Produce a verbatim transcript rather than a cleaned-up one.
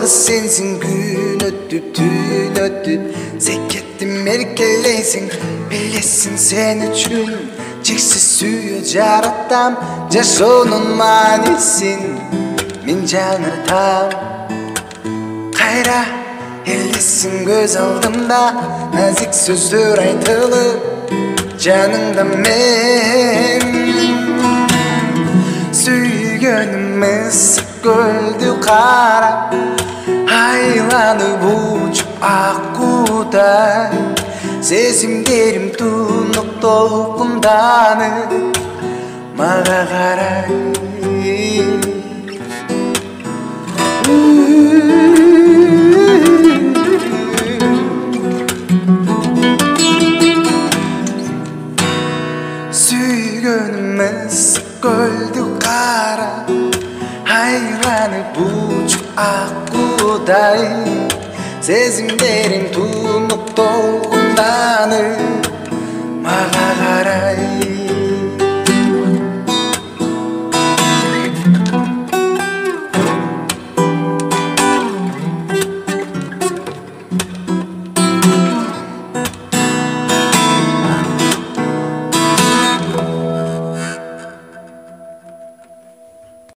Жалғыз сенсің, күн өтіп, түн өтіп, секеттім еркелейсің, білесің сен үшін шексіз сүйе жаратам, жашоонун маанисин мен жаңыртам. Кайра элесиң көз алдымда, назик сөздөр айтылып жаныңда мен. Сүйгөнүмүз көлдү карап, айланып учуп аккудай, сезимдерим тунук толкунданып мага карай. Сүйгөнүмүз көлдү карап, айланып учуп аккудай, сезимдерим тунук толкунданып